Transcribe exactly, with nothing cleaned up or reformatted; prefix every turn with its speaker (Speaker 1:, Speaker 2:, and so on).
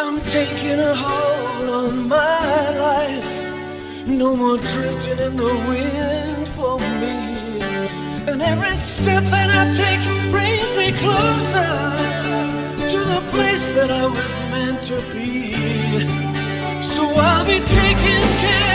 Speaker 1: I'm taking a hold on my life. No more drifting in the wind for me. And every step that I take brings me closer to the place that I was meant to be. So I'll be taking care